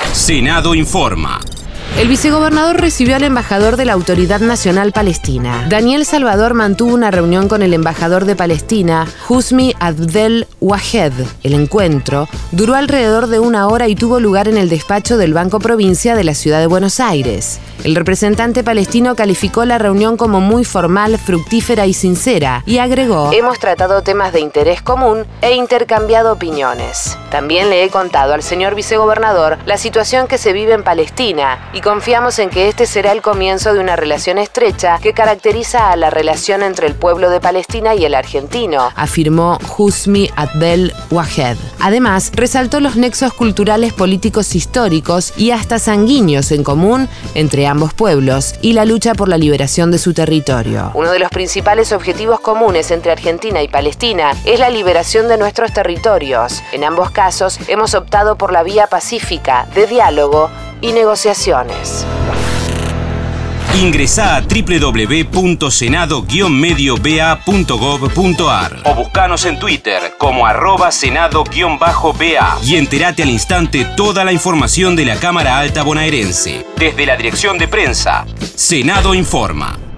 Senado informa. El vicegobernador recibió al embajador de la Autoridad Nacional Palestina. Daniel Salvador mantuvo una reunión con el embajador de Palestina, Husni Abdel Wahed. El encuentro duró alrededor de 1 hora y tuvo lugar en el despacho del Banco Provincia de la ciudad de Buenos Aires. El representante palestino calificó la reunión como muy formal, fructífera y sincera y agregó: "Hemos tratado temas de interés común e intercambiado opiniones. También le he contado al señor vicegobernador la situación que se vive en Palestina y confiamos en que este será el comienzo de una relación estrecha que caracteriza a la relación entre el pueblo de Palestina y el argentino", afirmó Husni Abdel Wahed. Además, resaltó los nexos culturales, políticos, históricos y hasta sanguíneos en común entre ambos pueblos y la lucha por la liberación de su territorio. Uno de los principales objetivos comunes entre Argentina y Palestina es la liberación de nuestros territorios. En ambos casos, hemos optado por la vía pacífica, de diálogo y negociaciones. Ingresá a www.senado-medioba.gov.ar o buscanos en Twitter como @senado-ba y entérate al instante toda la información de la Cámara Alta bonaerense. Desde la dirección de prensa, Senado informa.